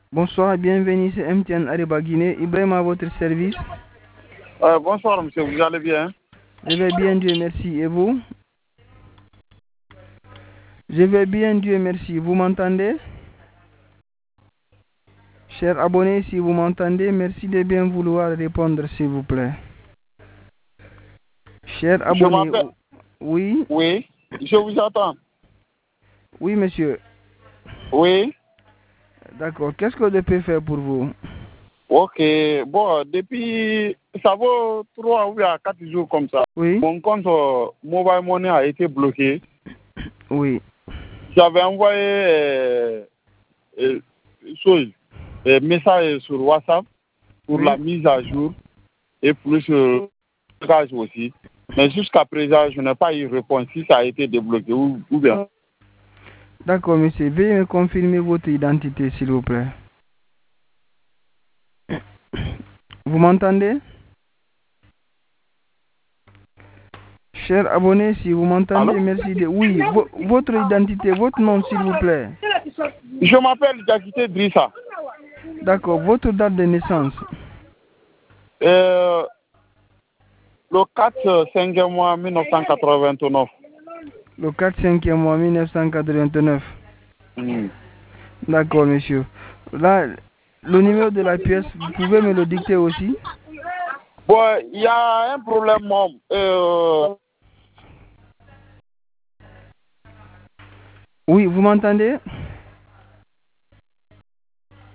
Bonsoir et bienvenue, c'est MTN Ariba Guinée. Ibrahim à votre service. Bonsoir monsieur, vous allez bien? Je vais bien, Dieu merci. Et vous? Je vais bien, Dieu merci. Vous m'entendez? Chers abonnés, si vous m'entendez, merci de bien vouloir répondre, s'il vous plaît. Chers abonnés, oui? Oui, je vous attends. Oui, monsieur. Oui. D'accord. Qu'est-ce que je peux faire pour vous? Ok. Bon, depuis, ça vaut 3 ou 4 jours comme ça. Oui? Mon compte Mobile Money a été bloqué. Oui. J'avais envoyé message sur WhatsApp pour Oui. la mise à jour et plus le gage aussi. Mais jusqu'à présent, je n'ai pas eu réponse si ça a été débloqué ou bien. D'accord, monsieur. Veuillez me confirmer votre identité, s'il vous plaît. Vous m'entendez? Chers abonnés, si vous m'entendez, Allô? merci de... Oui, votre identité, votre nom, s'il vous plaît. Je m'appelle Jakite Drissa. D'accord, votre date de naissance. Le 4 5e mois 1989. Le 4 5e mois 1989. D'accord, monsieur. Là, le numéro de la pièce, vous pouvez me le dicter aussi? Bon, il y a un problème. Oui, vous m'entendez?